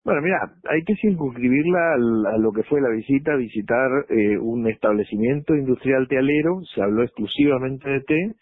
Bueno, mira, hay que circunscribirla a lo que fue la visita, visitar un establecimiento industrial tealero. Se habló exclusivamente de té.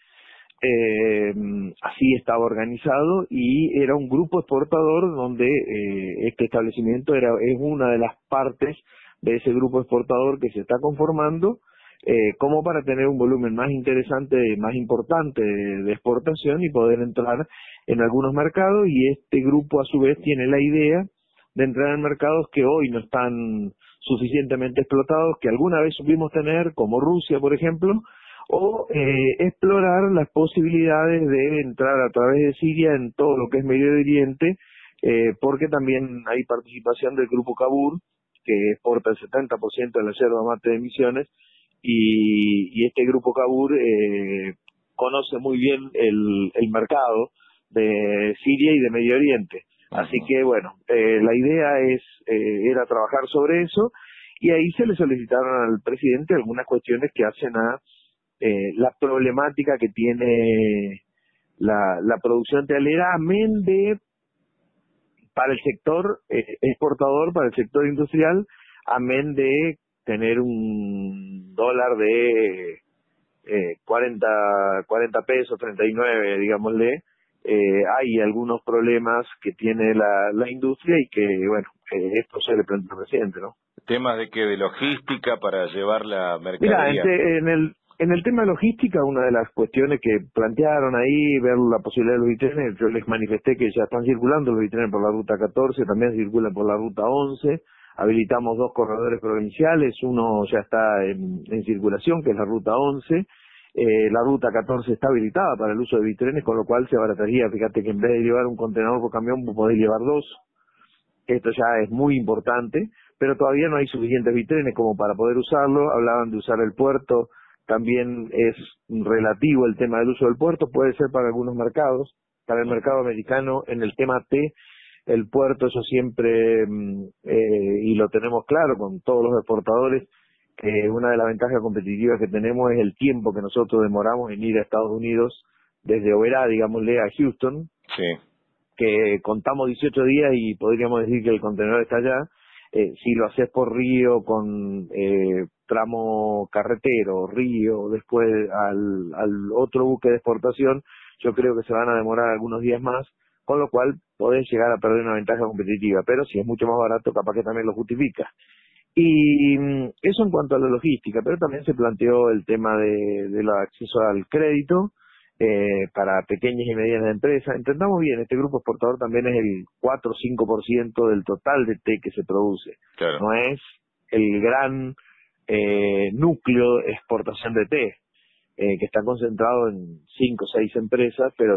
Así estaba organizado y era un grupo exportador donde este establecimiento es una de las partes de ese grupo exportador que se está conformando, como para tener un volumen más interesante, más importante de exportación y poder entrar en algunos mercados. Y este grupo a su vez tiene la idea de entrar en mercados que hoy no están suficientemente explotados, que alguna vez supimos tener, como Rusia, por ejemplo, o explorar las posibilidades de entrar a través de Siria en todo lo que es Medio Oriente, porque también hay participación del Grupo Cabur, que exporta el 70% de la yerba mate de Misiones, y este Grupo Cabur conoce muy bien el mercado de Siria y de Medio Oriente. Así Ujú. que bueno, la idea era trabajar sobre eso, y ahí se le solicitaron al presidente algunas cuestiones que hacen a la problemática que tiene la producción tealera, amén de para el sector exportador, para el sector industrial, amén de tener un dólar de 40 pesos, 39, digámosle. Hay algunos problemas que tiene la industria y que, bueno, esto se le plantea al presidente, ¿no? Temas de que de logística para llevar la Mira, mercadería. en el tema de logística, una de las cuestiones que plantearon ahí, ver la posibilidad de los bitrenes, yo les manifesté que ya están circulando los bitrenes por la ruta 14, también circulan por la ruta 11, habilitamos dos corredores provinciales, uno ya está en circulación, que es la ruta 11, la ruta 14 está habilitada para el uso de bitrenes, con lo cual se abarataría. Fíjate que en vez de llevar un contenedor por camión, vos podés llevar dos. Esto ya es muy importante, pero todavía no hay suficientes bitrenes como para poder usarlo. Hablaban de usar el puerto, también es relativo el tema del uso del puerto, puede ser para algunos mercados. Para el Ujú. mercado americano, en el tema té, el puerto, eso siempre, y lo tenemos claro con todos los exportadores, que una de las ventajas competitivas que tenemos es el tiempo que nosotros demoramos en ir a Estados Unidos desde Oberá, digámosle, a Houston, Sí. que contamos 18 días y podríamos decir que el contenedor está allá. Si lo haces por río con tramo carretero, río, después al otro buque de exportación, yo creo que se van a demorar algunos días más, con lo cual podés llegar a perder una ventaja competitiva, pero si es mucho más barato, capaz que también lo justifica. Y eso en cuanto a la logística, pero también se planteó el tema del acceso al crédito para pequeñas y medianas empresas. Entendamos bien, este grupo exportador también es el 4 o 5% del total de té que se produce. Claro. No es el gran núcleo de exportación de té, que está concentrado en 5 o 6 empresas, pero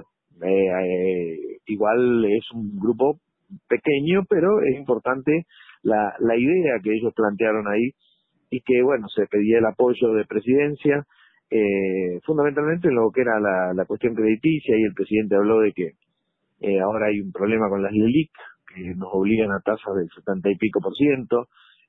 igual es un grupo pequeño, pero es importante la idea que ellos plantearon ahí, y que, bueno, se pedía el apoyo de presidencia, fundamentalmente en lo que era la cuestión crediticia, y el presidente habló de que ahora hay un problema con las LELIC, que nos obligan a tasas del 70 y pico por ciento,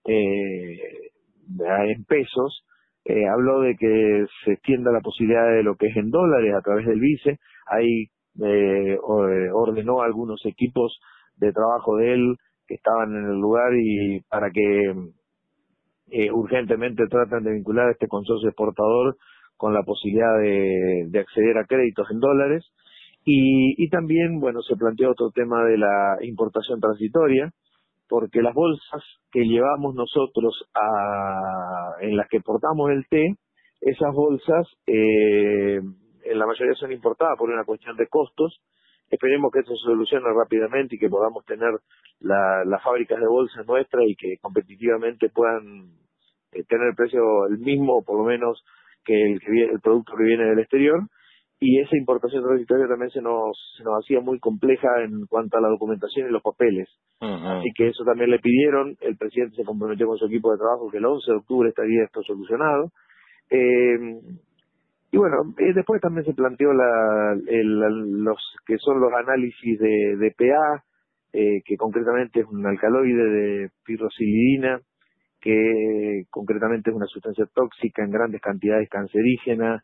en pesos. Habló de que se extienda la posibilidad de lo que es en dólares a través del vice. Ahí ordenó a algunos equipos de trabajo de él que estaban en el lugar, y para que urgentemente tratan de vincular a este consorcio exportador con la posibilidad de acceder a créditos en dólares. Y también, bueno, se planteó otro tema de la importación transitoria, porque las bolsas que llevamos nosotros en las que portamos el té, esas bolsas en la mayoría son importadas por una cuestión de costos. Esperemos que esto se solucione rápidamente y que podamos tener las fábricas de bolsas nuestras, y que competitivamente puedan tener el precio el mismo, o por lo menos, que el producto que viene del exterior. Y esa importación transitoria también se nos hacía muy compleja en cuanto a la documentación y los papeles. Así Ujú. que eso también le pidieron. El presidente se comprometió con su equipo de trabajo que el 11 de octubre estaría esto solucionado. Eh, y bueno, después también se planteó los que son los análisis de PA, que concretamente es un alcaloide de pirrocilidina, que concretamente es una sustancia tóxica en grandes cantidades, cancerígena.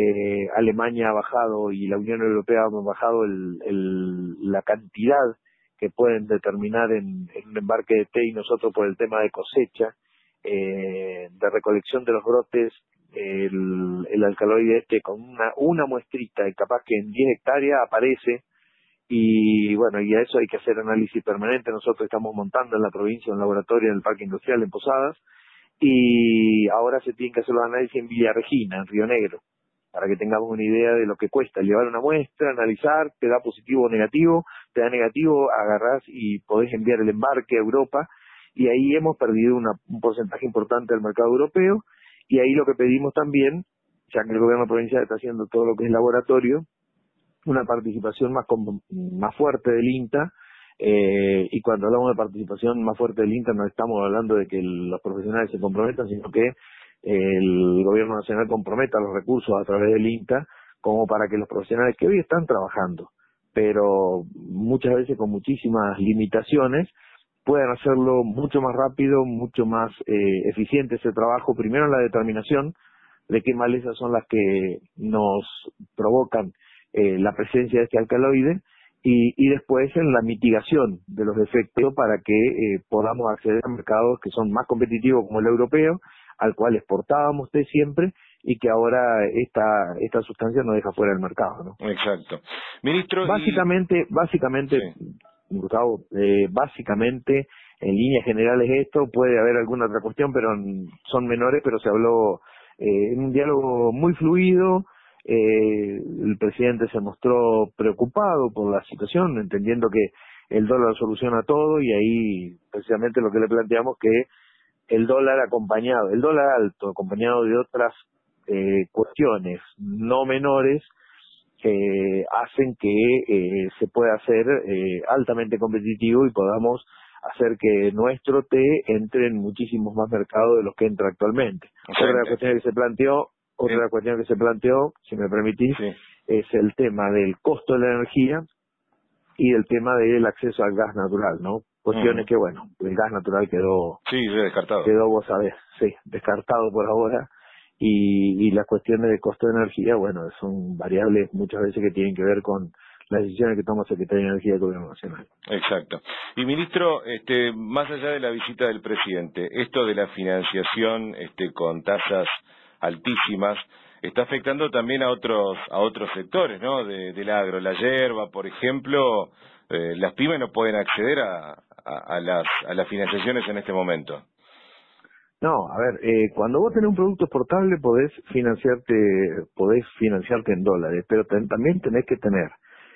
Alemania ha bajado y la Unión Europea ha bajado la cantidad que pueden determinar en un embarque de té y nosotros por el tema de cosecha, de recolección de los brotes, el alcaloide con una muestrita y capaz que en 10 hectáreas aparece. Y bueno, y a eso hay que hacer análisis permanente. Nosotros estamos montando en la provincia un laboratorio en el Parque Industrial en Posadas, y ahora se tienen que hacer los análisis en Villa Regina, en Río Negro, para que tengamos una idea de lo que cuesta llevar una muestra, analizar, te da positivo o negativo, te da negativo, agarrás y podés enviar el embarque a Europa, y ahí hemos perdido un porcentaje importante del mercado europeo, y ahí lo que pedimos también, ya que el gobierno provincial está haciendo todo lo que es laboratorio, una participación más fuerte del INTA, y cuando hablamos de participación más fuerte del INTA no estamos hablando de que los profesionales se comprometan, sino que el gobierno nacional comprometa los recursos a través del INTA como para que los profesionales que hoy están trabajando, pero muchas veces con muchísimas limitaciones, puedan hacerlo mucho más rápido, mucho más eficiente ese trabajo, primero en la determinación de qué malezas son las que nos provocan la presencia de este alcaloide, y después en la mitigación de los efectos para que podamos acceder a mercados que son más competitivos como el europeo, al cual exportábamos té siempre, y que ahora esta sustancia nos deja fuera del mercado, ¿no? Exacto. Ministro, básicamente, sí. Gustavo, básicamente en líneas generales esto, puede haber alguna otra cuestión, pero son menores, pero se habló en un diálogo muy fluido. El presidente se mostró preocupado por la situación, entendiendo que el dólar soluciona todo, y ahí precisamente lo que le planteamos, que el dólar alto, acompañado de otras cuestiones no menores, hacen que se pueda hacer altamente competitivo y podamos hacer que nuestro té entre en muchísimos más mercados de los que entra actualmente. Otra cuestión que se planteó, si me permitís, sí, es el tema del costo de la energía y el tema del acceso al gas natural, ¿no? Cuestiones que, bueno, el gas natural quedó descartado. Vos sabés, descartado por ahora, y las cuestiones de costo de energía, bueno, son variables muchas veces que tienen que ver con las decisiones que toma Secretaría de Energía del Gobierno Nacional. Exacto. Y ministro, más allá de la visita del presidente, esto de la financiación con tasas altísimas está afectando también a otros sectores, ¿no? Del agro, la yerba, por ejemplo, las pymes no pueden acceder a las financiaciones en este momento. No, a ver, cuando vos tenés un producto exportable podés financiarte en dólares, pero también tenés que tener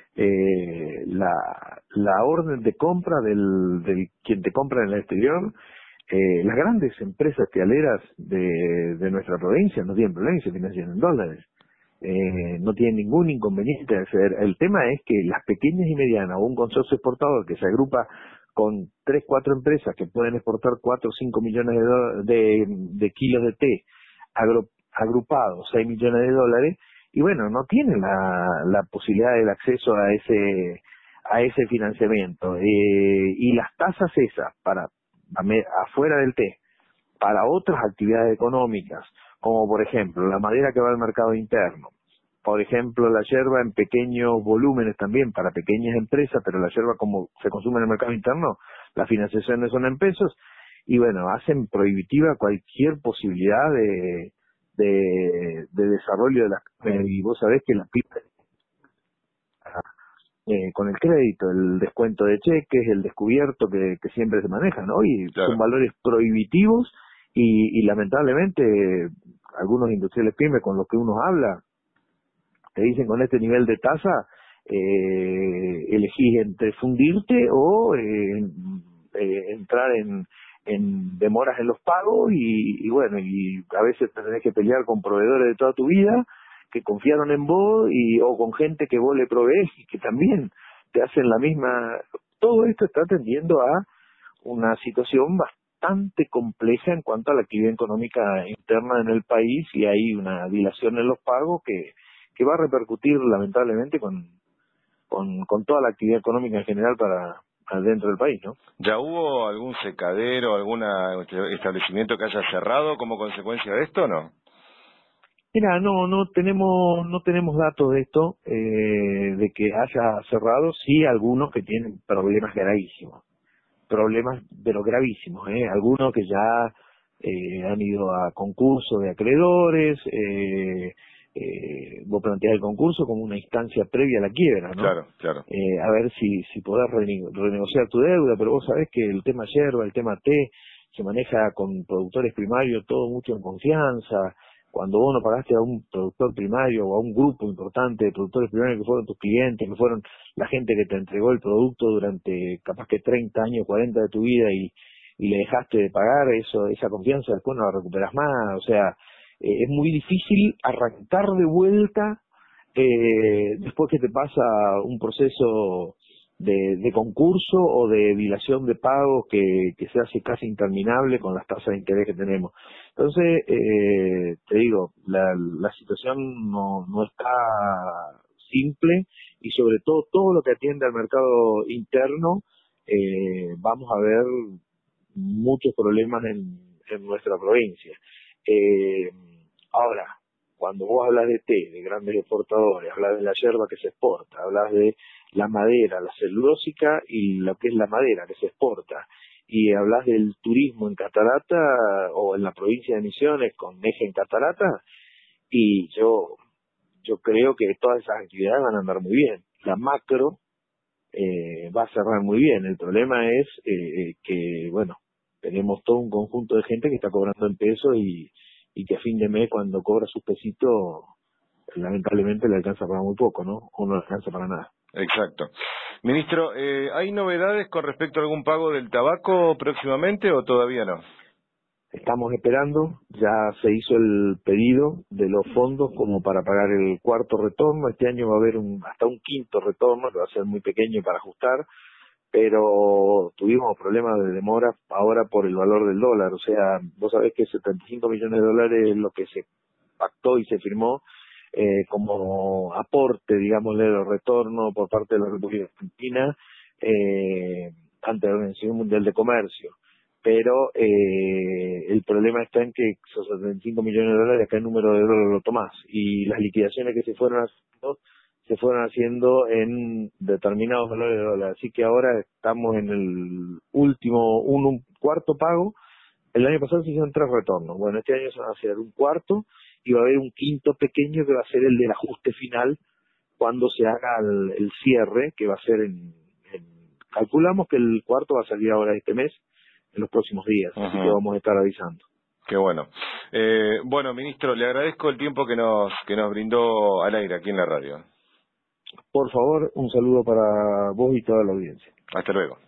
la orden de compra del quien te compra en el exterior. Las grandes empresas tealeras de nuestra provincia no tienen problema y se financian en dólares. No tienen ningún inconveniente de acceder. El tema es que las pequeñas y medianas, o un consorcio exportador que se agrupa con 3, 4 empresas que pueden exportar 4 o 5 millones de kilos de té, agrupados 6 millones de dólares, y bueno, no tienen la posibilidad del acceso a ese financiamiento. Y las tasas esas para afuera del té, para otras actividades económicas, como por ejemplo la madera que va al mercado interno, por ejemplo la yerba en pequeños volúmenes también para pequeñas empresas, pero la yerba como se consume en el mercado interno, las financiaciones son en pesos, y bueno, hacen prohibitiva cualquier posibilidad de desarrollo de las, y vos sabés que las pymes, con el crédito, el descuento de cheques, el descubierto que siempre se maneja, ¿no? Y Claro. son valores prohibitivos, y lamentablemente algunos industriales pymes con los que uno habla te dicen, con este nivel de tasa elegís entre fundirte o entrar en demoras en los pagos, y bueno, y a veces tenés que pelear con proveedores de toda tu vida que confiaron en vos, o con gente que vos le proveés y que también te hacen la misma. Todo esto está tendiendo a una situación bastante compleja en cuanto a la actividad económica interna en el país, y hay una dilación en los pagos que va a repercutir lamentablemente con toda la actividad económica en general para dentro del país, ¿no? ¿Ya hubo algún secadero, algún establecimiento que haya cerrado como consecuencia de esto o no? Mira, no tenemos datos de esto, de que haya cerrado, sí algunos que tienen problemas gravísimos, problemas pero gravísimos, algunos que ya han ido a concursos de acreedores, vos planteás el concurso como una instancia previa a la quiebra, ¿no? Claro, claro. A ver si podés renegociar tu deuda, pero vos sabés que el tema yerba, el tema té, se maneja con productores primarios, todo mucho en confianza. Cuando vos no pagaste a un productor primario o a un grupo importante de productores primarios que fueron tus clientes, que fueron la gente que te entregó el producto durante capaz que 30 años, 40 de tu vida y le dejaste de pagar, esa confianza después no la recuperas más. O sea, es muy difícil arrancar de vuelta después que te pasa un proceso de concurso o de dilación de pagos que se hace casi interminable con las tasas de interés que tenemos. Entonces, te digo, la situación no está simple, y sobre todo lo que atiende al mercado interno, vamos a ver muchos problemas en nuestra provincia. Eh, Ahora, cuando vos hablas de té, de grandes exportadores, hablas de la yerba que se exporta, hablas de la madera, la celulósica y lo que es la madera que se exporta, y hablas del turismo en Catarata o en la provincia de Misiones con eje en Catarata, y yo creo que todas esas actividades van a andar muy bien. La macro va a cerrar muy bien. El problema es que, bueno, tenemos todo un conjunto de gente que está cobrando en pesos y que a fin de mes, cuando cobra sus pesitos, lamentablemente le alcanza para muy poco, ¿no? O no le alcanza para nada. Exacto. Ministro, ¿hay novedades con respecto a algún pago del tabaco próximamente o todavía no? Estamos esperando, ya se hizo el pedido de los fondos como para pagar el cuarto retorno. Este año va a haber hasta un quinto retorno, que va a ser muy pequeño para ajustar, pero tuvimos problemas de demora ahora por el valor del dólar. O sea, vos sabés que 75 millones de dólares es lo que se pactó y se firmó como aporte, digámosle, de retorno por parte de la República Argentina ante la Organización Mundial de Comercio. Pero el problema está en que esos 75 millones de dólares, acá el número de dólares lo tomás, y las liquidaciones que se fueron haciendo en determinados valores de dólar. Así que ahora estamos en el último, un cuarto pago. El año pasado se hicieron 3 retornos. Bueno, este año se van a hacer un cuarto y va a haber un quinto pequeño que va a ser el del ajuste final cuando se haga el cierre, que va a ser calculamos que el cuarto va a salir ahora este mes, en los próximos días, así que vamos a estar avisando. Qué bueno. Bueno, ministro, le agradezco el tiempo que nos brindó al aire aquí en la radio. Por favor, un saludo para vos y toda la audiencia. Hasta luego.